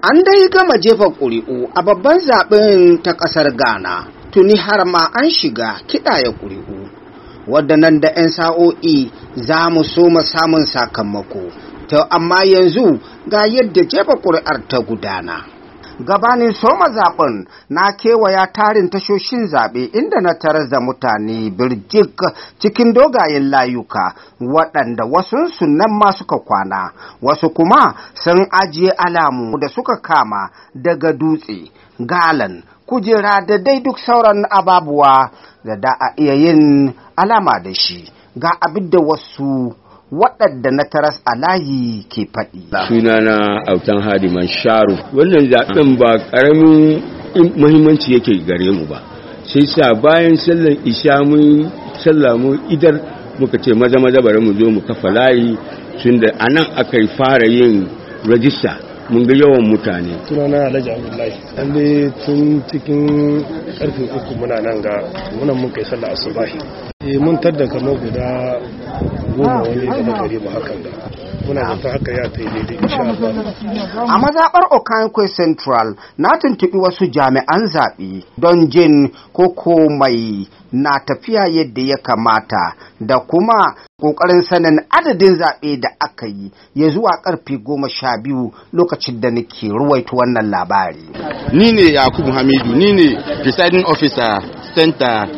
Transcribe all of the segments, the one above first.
An dai gama jefa ƙuri'u a babban zaɓen ta ƙasar Ghana, tuni har ma an shiga kiɗaya ƙuri'u, wadda nan da 'yan sa'o'i za mu so samun sakamako. To amma yanzu ga yadda jefa ƙuri'ar ta gudana. Gabanin soma zaben na kewaya tarin tashoshin zaɓe inda na tarar da mutane birjik cikin dogayen layuka waɗanda wasu nan ma suka kwana, wasu kuma sun ajiye alamu da suka kama daga dutse, galan, kujera da dai duk sauran ababuwa da a iya yin alama da shi. Ga abin da wasu waɗanda na taras a layi ke faɗi. Sunana Autan Hadiman Sharu. Wannan zaɓen ba ƙaramin muhimmanci yake gare mu ba. Sai sa bayan sallar isha mun sallamu idar muka ce maza bari mu zo mu kafa layi tunda anan aka fara yin rajista. Mun ga yawan mutane. Sunana Alhaji Abdullahi. Lalle tun cikin karfe 3 muna nan ga mun kai sallar asubahi. Mun tadda kamar guda 10 wani da gari ba hakan da. Muna zata haka ya ta yi daidai insha Allah. A mazaɓar Okankwe Central na tuntuɓi wasu jami'an zaɓe don jin ko komai na tafiya yadda ya kamata da kuma ƙoƙarin sanin adadin zaɓe da aka yi ya zuwa ƙarfe 12 lokacin da nake ruwaito wannan labari. Ni ne Yakubu Hamidu, ni ne presiding officer center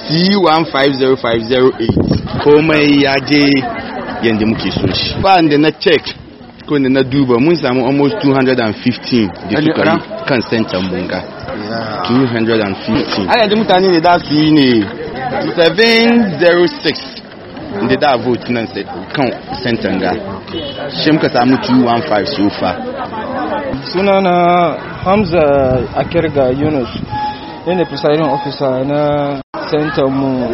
C150508. Komai ya je yadda muke so shi. Ba da na check ko da na duba mun samu almost 215 da suka yi kan center bunga. 215. Ana da mutane ne da su yi ne 706 da da vote nan kan center ga. Shi muka samu 215 so far. Sunana Hamza Akirga Yunus, ne presiding officer na center mu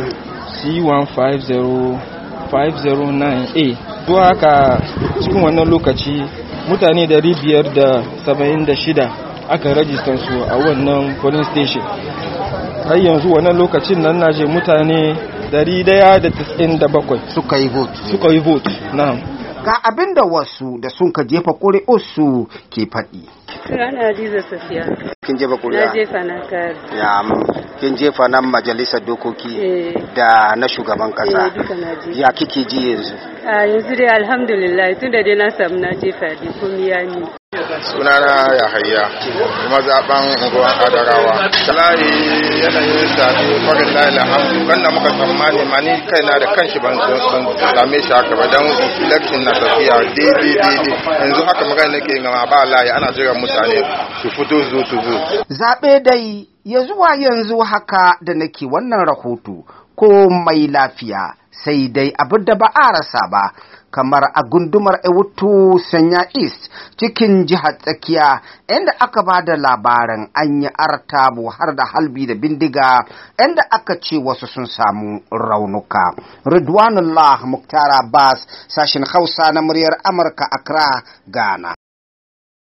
C150509A. Zuwa haka cikin wannan lokaci mutane 576 aka rajistar su a wannan polling station. Har yanzu wannan lokacin nan naje mutane 197 suka yi vote. Na'am. Ga abin da wasu da sun ka jefa ƙuri'arsu ke faɗi. Sunana Hadiza Safiya. Kin jefa ƙuri'a? Na jefa na kare. Ya, kin jefa nan majalisar dokoki da na shugaban ƙasa. Duka na jefa. Ya kike ji yanzu? Yanzu dai alhamdulillah tunda dai na samu na jefa dai komai ya ni. Sunana Yahaya, mazaɓan unguwar Adarawa. Talahi yanayin zaɓe farin layi alhamdu kan da muka tsammani ma ni kaina da kanshi ban same shi haka ba don election na tafiya daidai. Yanzu haka magana nake gama ba layi ana jiran mutane su fito zo. Zaɓe dai ya zuwa yanzu haka da nake wannan rahoto ko mai lafiya sai dai abin da ba a rasa ba. Kamar a gundumar Ewutu Sanya East cikin jihar tsakiya inda aka ba da labarin an yi artabu har da halbi da bindiga inda aka ce wasu sun samu raunuka. Ridwanullah Muktar Abbas, sashen Hausa na muryar Amurka, Accra, Ghana.